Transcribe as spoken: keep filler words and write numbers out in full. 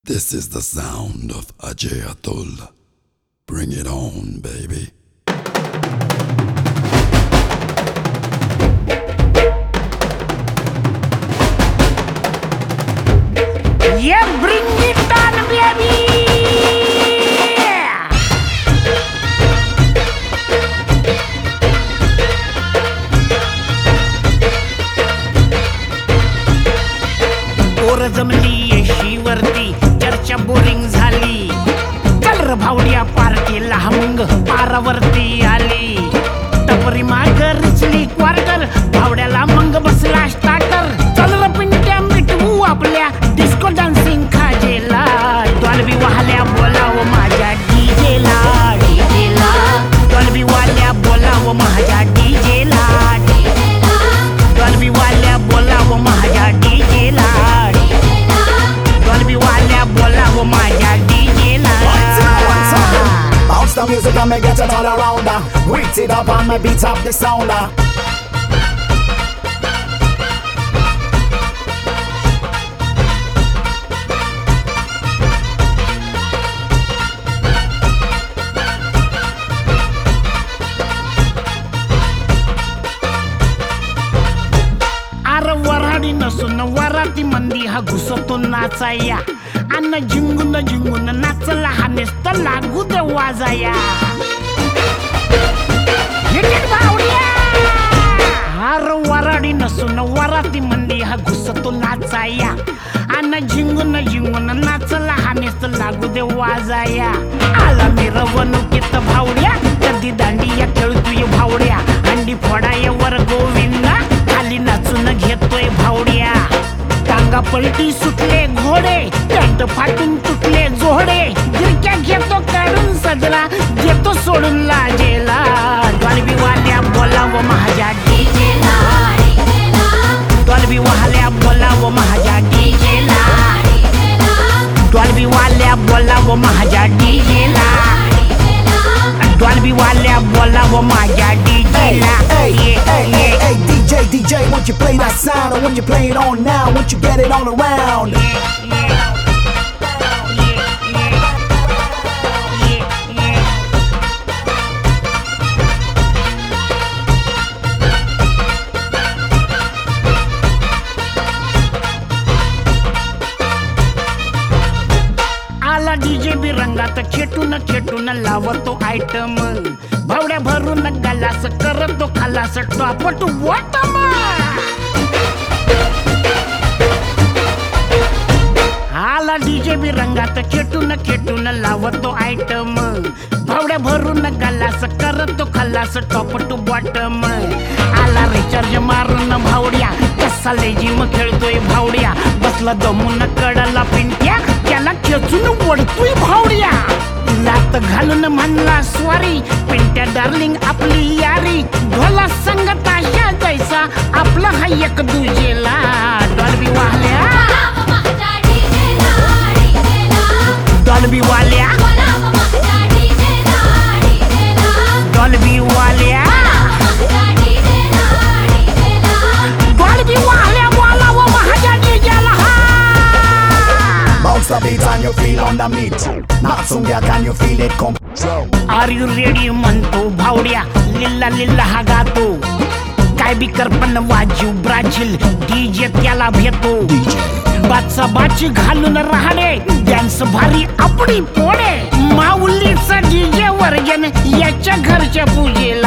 This is the sound of Ajay Atul. Bring it on, baby. Yeah, bring it on, baby. पोर जमली येशीवरती चर्चा boring झाली. चल र भावड्या पार्टीला मग पारावरती आली. टपरी माग रिचली क्वार्टर भावड्याला मग बसला स्टार्टर. चल र पिंट्या मिटवू आपल्या डिस्को डान्सिंग खाजेला. डॉल्बी वाल्या बोलाव माझ्या डीजेला डीजेला. डॉल्बी वाल्या बोलाव माझ्या डीजेला डीजेला. डॉल्बी वाल्या बोलाव माझ्या डीजेला. डॉल्बी वाल्या बोलाव माझ्या डीजेला. Bounce the music and me get it all around her. Beat it up and me beat up the sounder. अर वराडी नसून वराती मंदी हा घुसतो नाचाया. अन्न झिंगून झिंगून नाचला हा नेस्त लागू दे वाजाया. अर वराडी नसून वराती मंदी हा घुसतो नाचाया. अन्न झिंगून झिंगून नाचला हा नेस्त लागू दे वाजाया. आला मिरवणुकीत भावड्या कधी दांडिया खेळतोय भावड्या. अंडी फोडाय वर गोविंदा खाली नाचून घेतोय भावड्या. टांगा पलटी सुटले घोडे पॅन्ट फाटून तुटले जोडे. गिरक्या घेतो काढून सजला घेतो सोडून लाजेला. डॉल्बी वाल्या बोलाव माझ्या डीजेला. डॉल्बी वाल्या बोलाव माझ्या डीजेला. डॉल्बी वाल्या बोलाव माझ्या डीजेला. डॉल्बी वाल्या बोलाव माझ्या डीजेला. Hey, hey, hey, hey, hey, D J, D J, won't you play that sound? Or won't you play it on now? Won't you get it all around? आला डीजे बी रंगात खेटून खेटून लावतो आयटम. भावड्या भरून गलास करतो खालास टॉपट वाटम. आला डीजे बी रंगात खेटून खेटून लावतो आयटम. भावड्या भरून गलास करतो खालास टॉपट बॉटम. आला रिचार्ज मारून भावड्या कसा लेजिम खेळतोय भावड्या. बसला दमून कडला पिंट्या त्याला खेचून ओढतोय भावड्या. लात घालून म्हणला स्वारी पिंट्या डार्लिंग आपली यारी. ढोला संग ताशा जायचा आपला हा एक दुजेला. डॉल्बी वाल्या डॉल्बी वाल्या डॉल्बी वाल्या डॉल्बी वाल्या बोलाव माझ्या डीजेला. Bounce the beat and you feel on the meat. Not some girl, can you feel it come? Are you ready म्हणतो भावड्या. लिल्ला लिल्ला हा गातो. काय बी करपण वाजू ब्राझील डीजे त्याला भेटो. बाचा बाची घालून राहणे डान्स भारी आपली पोडे. माऊलीचा डीजे वर्जन याच्या घरच्या पूजेला.